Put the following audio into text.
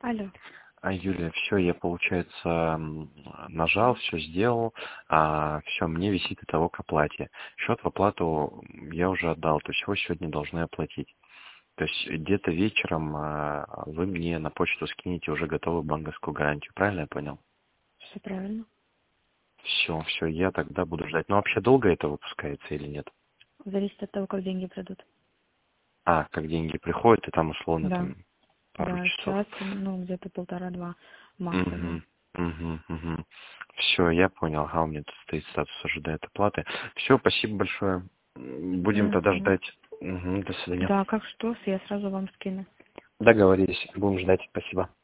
Алло. Юля, все, я, получается, нажал, все сделал, все, мне висит итого к оплате. Счет в оплату я уже отдал, то есть его сегодня должны оплатить. То есть где-то вечером вы мне на почту скинете уже готовую банковскую гарантию, правильно я понял? Все правильно. Все, я тогда буду ждать. Ну, вообще долго это выпускается или нет? Зависит от того, как деньги придут. Как деньги приходят, и там условно Да. там пару Да, часов. час, где-то 1,5-2 максимум. Угу. Все, я понял. У меня тут стоит статус ожидает оплаты. Все, спасибо большое. Будем тогда Мгм. ждать. До свидания. Да, как что, я сразу вам скину. Договорились. Будем ждать. Спасибо.